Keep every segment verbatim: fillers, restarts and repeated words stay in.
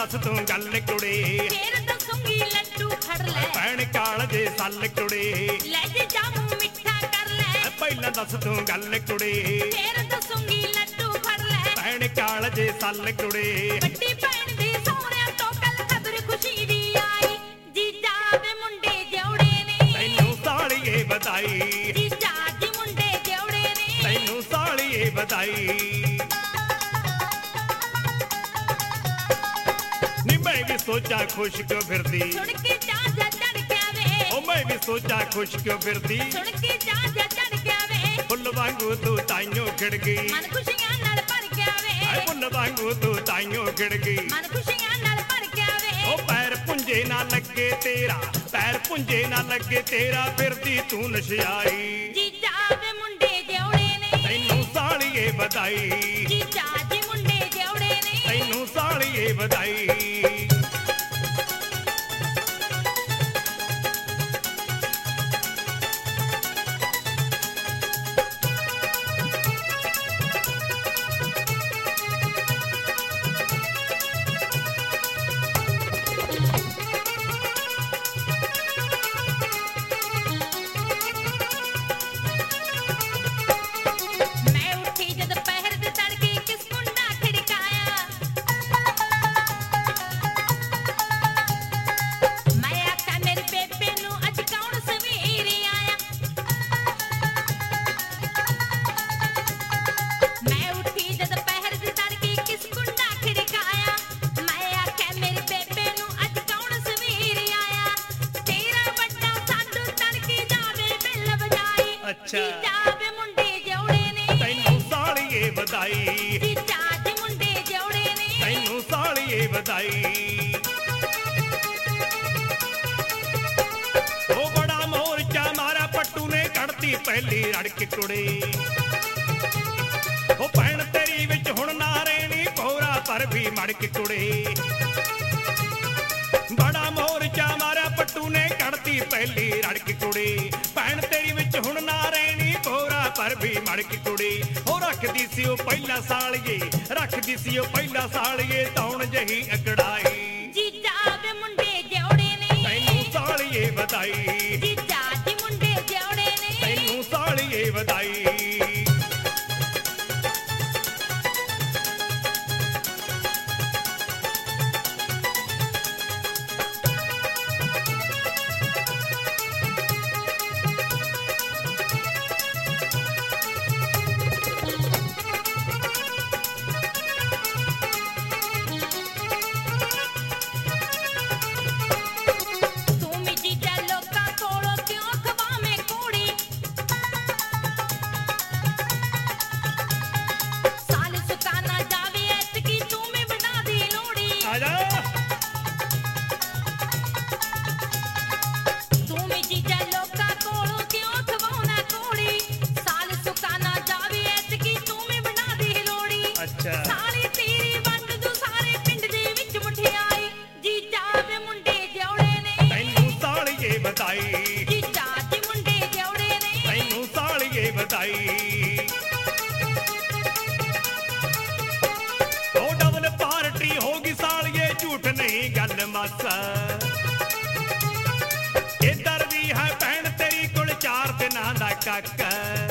दस तू गल कुड़े ਫੇਰ ਦੱਸੂਗੀ ਲੱਡੂ ਫੜ ਲੈ भैन काल जे सल कुड़े ਲੈ ਜੇ ਜਾਮੂ ਮਿੱਠਾ ਕਰ ਲੈ पहला दस तू गल कुड़े ਫੇਰ ਦੱਸੂਗੀ ਲੱਡੂ ਫੜ ਲੈ भैन काल जे सल कुड़े ਵੱਡੀ ਭੈਣ ਦੇ ਸਹੁਰਿਆਂ ਤੋਂ ਕੱਲ ਖਬਰ ਖੁਸ਼ੀ ਦੀ ਆਈ ਜੀਜਾ ਦੇ ਮੁੰਡੇ ਜੋੜੇ ਨੇ तैनू सालिए बधाई ਜੀਜਾ ਜੀ ਮੁੰਡੇ ਜੋੜੇ ਨੇ तैनू सालिए बधाई नी मैं भी सोचा खुश क्यों फिरदी ਸੁਣ ਕੇ ਚਾਜਾ ਚੜ ਗਿਆ ਵੇ ओ मैं भी सोचा खुश क्यों फिरदी ਸੁਣ ਕੇ ਚਾਜਾ ਚੜ ਗਿਆ ਵੇ फुल वांगू तू ताइयों खिड़ गई ਮਨ ਖੁਸ਼ੀਆਂ ਨਾਲ ਭਰ ਗਿਆ ਵੇ हाय फुल वांगू तू ताइयों खिड़ गई ਮਨ ਖੁਸ਼ੀਆਂ ਨਾਲ ਭਰ ਗਿਆ ਵੇ ओ पैर पुंजे ना लगे तेरा पैर पुंजे ना लगे तेरा फिरदी तू नशियाई ਜੀਜਾ ਦੇ ਮੁੰਡੇ ਜੋੜੇ ਨੇ तैनू सालिए बधाई ਜੀਜਾ ਜੀ ਮੁੰਡੇ ਜੋੜੇ ਨੇ तैनू सालिए बधाई ਮੈਂ ਉੱਠੀ ਜਦ ਪਹਿਰ ਦੇ ਤੜਕੇ ਕਿਸ ਕੁੰਡਾ ਖੜਕਾਇਆ ਮੈਂ ਆਖਾਂ ਮੇਰੀ ਬੇਬੇ ਨੂੰ ਅੱਜ ਕੌਣ ਸਵੇਰੇ ਆਇਆ ਮੈਂ ਉੱਠੀ ਜਦ ਪਹਿਰ ਦੇ ਤੜਕੇ ਕਿਸ ਕੁੰਡਾ ਖੜਕਾਇਆ ਮੈਂ ਆਖਾਂ ਮੇਰੀ ਬੇਬੇ ਨੂੰ ਅੱਜ ਕੌਣ ਸਵੇਰੇ ਆਇਆ ਤੇਰਾ ਵੱਡਾ ਸਾਡੂ ਤੜਕੇ ਜਾਵੇ ਬਿੱਲ ਵਜਾਈ अच्छा ਜਾਵੇ ਮੁੰਡੇ ਜੋੜੇ ਨੇ तैनू सालिए बधाई ਜੀਜਾ ਜੀ ਮੁੰਡੇ ਜੋੜੇ ਨੇ तैनू सालिए बधाई ओ बड़ा मोर्चा मारा पट्टू ने कड़ती पहली रड़क कुड़े ओ भैन तेरी विच हुण ना रहनी कोरा पर भी मड़क कुड़े बड़ा मोर्चा मारा पट्टू ने कड़ती पहली रड़क कुड़े भैन तेरी विच हुण ना रहनी कोरा पर भी मड़क कुड़े ओ रखदी सी ओ पहला सालिए रखदी सी ओ पहला सालिए तौण जही अकड़ाई ਜੀਜਾ ਦੇ ਮੁੰਡੇ ਜੋੜੇ ਨੇ तैनू सालिए बधाई ਜੀਜਾ ਜੀ ਮੁੰਡੇ ਜੋੜੇ ਨੇ तैनू सालिए बधाई ਤੂੰ ਵੀ ਜੀਜਾ ਲੋਕਾਂ ਕੋਲੋਂ ਕਿਉਂ ਖਵਾਵੇਂ ਕੋੜੀ ਸਾਲ ਸੁਕਾਨਾ ਜਾਵੇ ਐਤਕੀ ਤੂੰ ਵੀ ਬਣਾ ਦੀ ਲੋੜੀ आजा ਤੂੰ ਵੀ ਜੀਜਾ ਲੋਕਾਂ ਕੋਲੋਂ ਕਿਉਂ ਖਵਾਉਣਾ ਕੋੜੀ ਸਾਲ ਸੁਕਾਨਾ ਜਾਵੇ ਐਤਕੀ ਤੂੰ ਵੀ ਬਣਾ ਦੀ ਲੋੜੀ अच्छा ਸਾਲੀ ਤੇਰੀ ਵੰਡ ਦੂ ਸਾਰੇ ਪਿੰਡ ਦੇ ਵਿੱਚ ਮਠਿਆਈ ਜੀਜਾ ਦੇ ਮੁੰਡੇ ਜੋੜੇ ਨੇ तैनू सालिए बधाई ਜੀਜਾ ਜੀ ਮੁੰਡੇ ਜੋੜੇ ਨੇ तैनू सालिए बधाई ओ डबल पार्टी होगी सालिए झूठ नहीं गल मासा इधर भी है भैन तेरी कुल चार दिना दा काका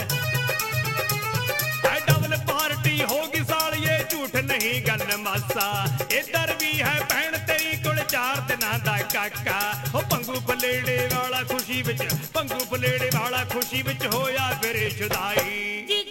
है डबल पार्टी होगी सालिए झूठ नहीं गल मासा इधर भी है भैन तेरी कुल चार दिना दा काका ओ पंगू पलेड़े वाला खुशी विच पंगू पलेड़े वाला खुशी विच होया फिरे जुदाई ਜੀ